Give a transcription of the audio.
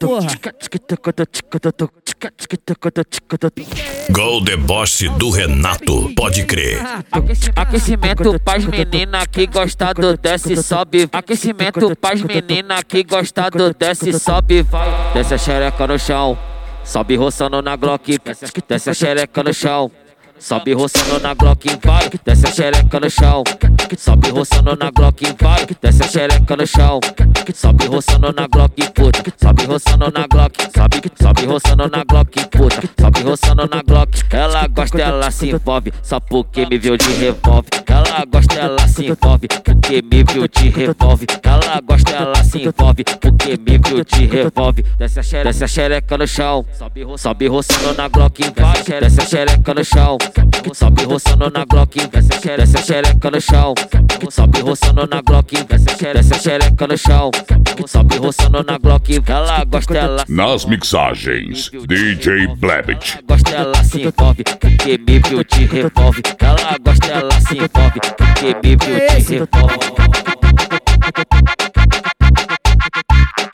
porra. Gol de boss do Renato, pode crer. Aquecimento pras menina que gosta do desce e sobe. Aquecimento pras menina que gosta do desce e sobe. Vai, desce a xereca no chão, sobe roçando na Glock. Desce a xereca no chão, sobe roçando na Glock, vai. Desce a xereca no chão, sobe roçando na Glock, vai. Desce a xereca no chão, sobe roçando na Glock, puta. Sobe roçando na Glock, sobe roçando na Glock, puta. Sobe roçando na Glock. Ela gosta, ela se envolve, só porque me viu de revólver. Ela gosta, ela se envolve, porque me viu de revólver. Ela gosta, ela se envolve, porque me viu de revólver. Desce a xereca no chão, sobe roçando na Glock, vai. Desce a xereca no chão, sobe roçando na Glock. Desce a xereca no chão, sobe roçando na Glock. Desce a xereca no chão, sobe roçando na Glock. Ela gosta, ela Nas mixagens, DJ Blebit. ela gosta, ela se envolve, porque me viu de revólver. Ela gosta, ela se envolve, porque me viu de revólver.